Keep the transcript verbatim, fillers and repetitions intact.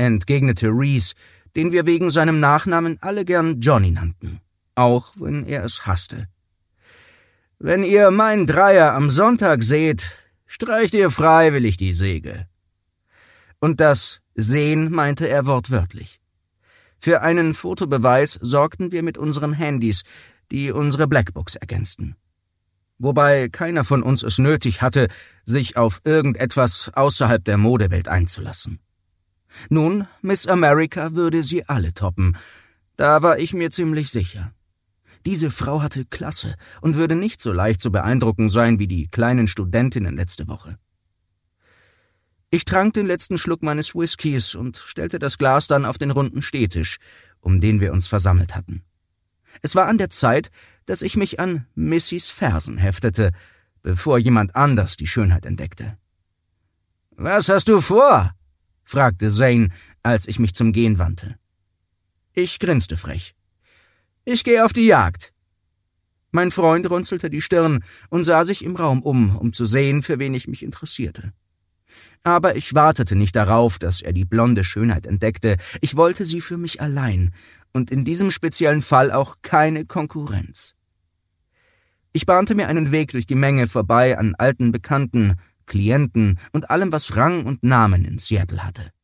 entgegnete Reese, den wir wegen seinem Nachnamen alle gern Johnny nannten, auch wenn er es hasste. »Wenn ihr meinen Dreier am Sonntag seht, streicht ihr freiwillig die Säge.« Und das »sehen« meinte er wortwörtlich. Für einen Fotobeweis sorgten wir mit unseren Handys, die unsere Blackbooks ergänzten. Wobei keiner von uns es nötig hatte, sich auf irgendetwas außerhalb der Modewelt einzulassen. Nun, Miss America würde sie alle toppen, da war ich mir ziemlich sicher. Diese Frau hatte Klasse und würde nicht so leicht zu beeindrucken sein wie die kleinen Studentinnen letzte Woche. Ich trank den letzten Schluck meines Whiskys und stellte das Glas dann auf den runden Stehtisch, um den wir uns versammelt hatten. Es war an der Zeit, dass ich mich an Missys Fersen heftete, bevor jemand anders die Schönheit entdeckte. »Was hast du vor?« fragte Zane, als ich mich zum Gehen wandte. Ich grinste frech. »Ich gehe auf die Jagd.« Mein Freund runzelte die Stirn und sah sich im Raum um, um zu sehen, für wen ich mich interessierte. Aber ich wartete nicht darauf, dass er die blonde Schönheit entdeckte. Ich wollte sie für mich allein und in diesem speziellen Fall auch keine Konkurrenz. Ich bahnte mir einen Weg durch die Menge vorbei an alten Bekannten, Klienten und allem, was Rang und Namen in Seattle hatte.